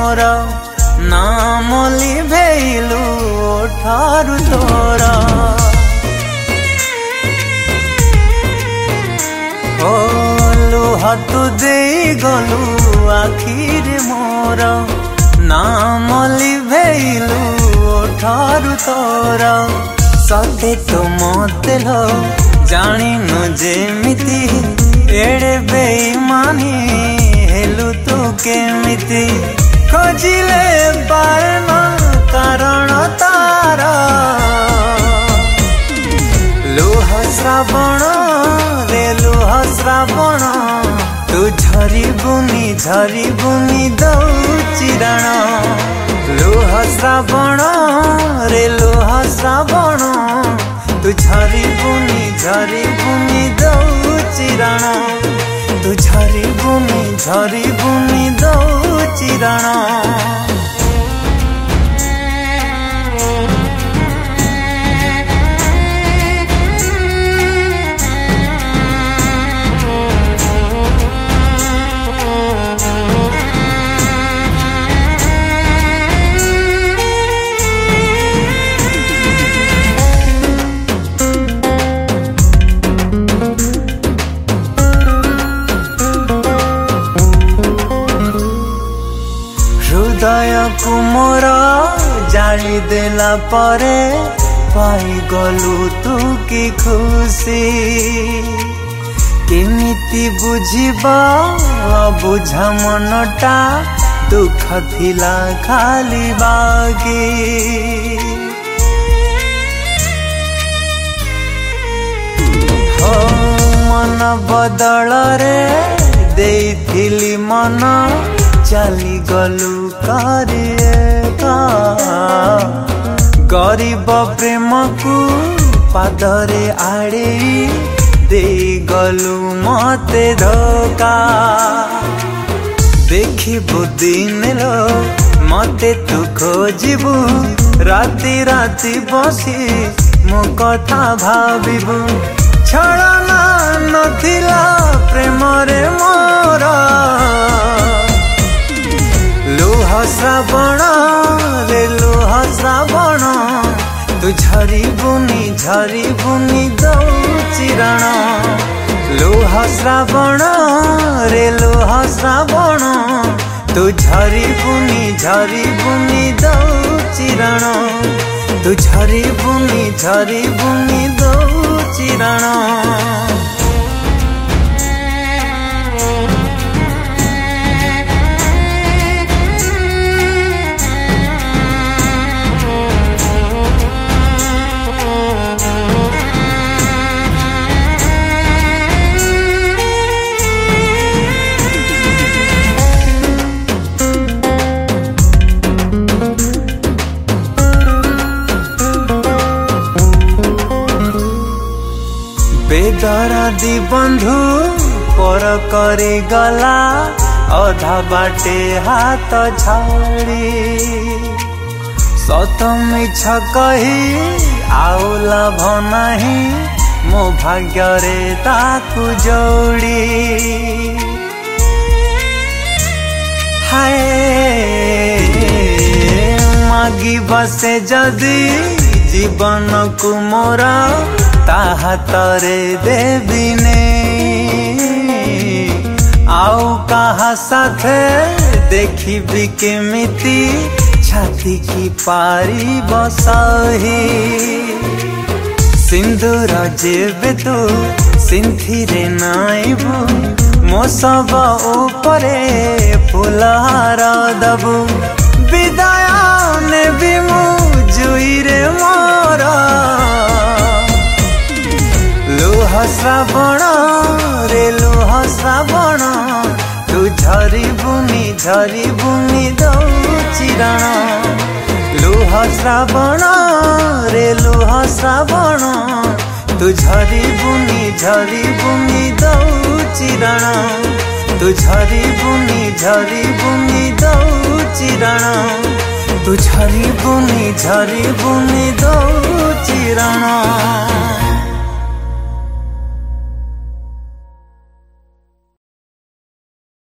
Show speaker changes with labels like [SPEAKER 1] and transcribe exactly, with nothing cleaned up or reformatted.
[SPEAKER 1] मोर नाम लिभेलु ठारु तोर ओ लुह तू दे गलु आखिरे मोर नाम लिभेलु ठारु तोर सते तो मते लो जानिनु जेमिति एड़े बेईमानी हेलु तू केमिति खोजिले पारन कारण तार लुह श्रावण रे लुह श्रावण तू झरी बुनी झरी बुनी दौची राण लुह श्रावण रे लुह श्रावण तू झरी बुनी झरी बुनी दौची राण तू झरी बुनी झरी बुनी दौची राण हृदय को मोर जाली देला परे पाई गलु तू की खुशी केमिति बुझिबा बुझा मनटा दुख थिला खाली बागी हो मन बदल रे देइथिली मन चली गलु करिएका गरीब प्रेम को पादरे आड़े दे गलु मते धोका देखिबु दिन लो मते तू खोजिबु राति राति बसी मो कथा भाबिबु छड़ना नथिला प्रेम रे मोर लुह श्रावण रे लुह श्रावण तू झरी बुनी झरी बुनी दौची राण लुह श्रावण रे लुह श्रावण तू झरी बुनी झरी बुनी दौची राण तू झरी बुनी झरी बुनी दौची राण बेदरादी बंधु पर करे गला अधा बाटे हाथ छाड़ी सत मिछ कही आउ लाभ नाही मो भाग्य रे ताकू जोड़ी हाय मागी बसे जदी जीवन को मोरा ताहा तरे देविने आउ कहा साथे देखी भी केमिति छाती की पारी बसही सिंदूर जेबे तू सिंथी रे नाइबू मो सब ऊपरे फुलहार दबू विदाय ने भी मु जुई रे मोर लुह श्रावण रे लुह श्रावण तू झरी बुनी झरी बुनी दौची राण लुह श्रावण रे लुह श्रावण तू झरी बुनी झरी बुनी दौची राण तू झरी बुनी झरी बुनी दौची राण तू झरी बुनी झरी बुनी दौची राण।